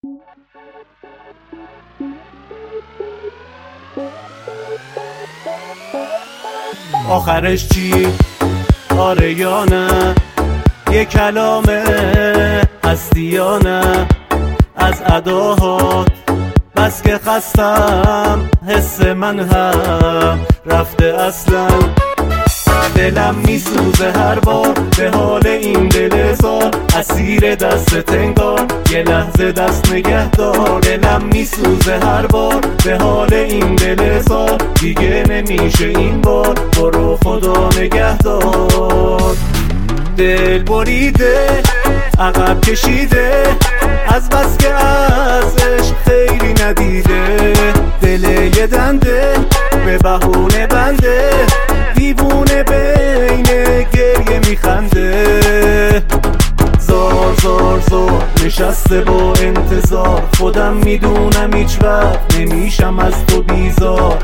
آخرش چی؟ آره یا نه؟ یه کلامه هستی یا نه؟ از اداهات بس که خستم، حس من هم رفته اصلا. دلم میسوزه هر بار به حال این دل زار، اسیر دست انگار یه لحظه دست نگه دار. دلم میسوزه هر بار به حال این دل زار، دیگه نمیشه این بار، برو خدا نگه دار. دل بریده عقب کشیده، از بس که از عشق خیلی ندیده. دل یه دنده به بهونه بنده، دیوونه بین گریه میخنده. زار زار زار نشسته با انتظار، خودم میدونم هیچ وقت نمیشم از تو بیزار.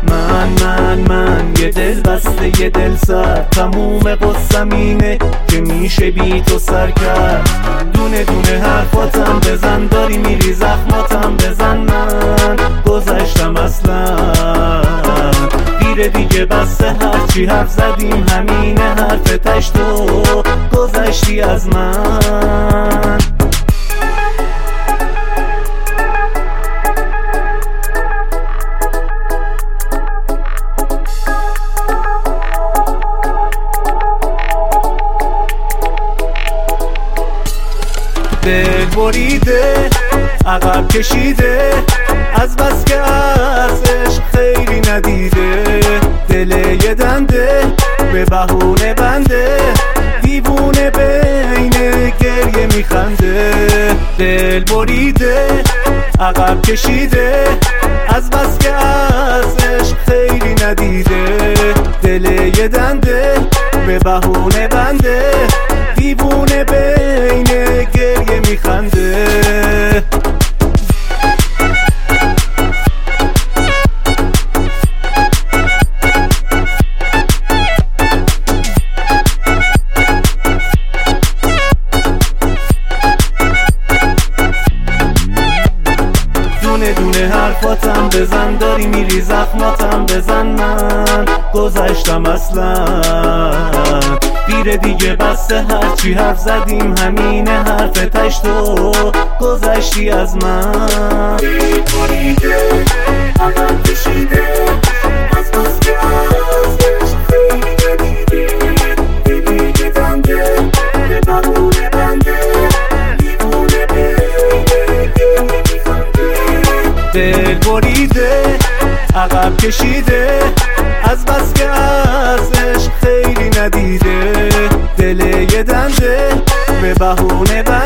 من یه دل بسته یه دل سر، تموم قصم اینه که میشه بی تو سر کرد. دونه دونه حرفاتم بزن، داری میری زخماتم بزن. من گذشتم اصلا، دیره دیگه بسته، هرچی حرف زدیم همینه حرف تش، تو گذشتی از من. دل بریده عقب کشیده، از بس که از عشق خیلی ندیده. دل یه دنده به بهونه بنده، دیوونه بین گریه میخنده. دل بریده عقب کشیده، از بس که از عشق خیلی ندیده. دل یه دنده به بهونه بنده، دیوونه بین گریه میخنده. دونه دونه حرفاتم بزن، داری میری زخماتم بزن. من گذشتم اصلا، دیره دیگه بسته، هرچی حرف زدیم همینه حرف تش، تو گذشتی از من. بریده عقب کشیده، از بس که از عشق خیلی ندیده. دل یه دنده به بهونه بنده، دیوونه بین گریه میخنده. دل بریده عقب کشیده، از بس که از عشق خیلی ندیده. دل یه دنده به بهونه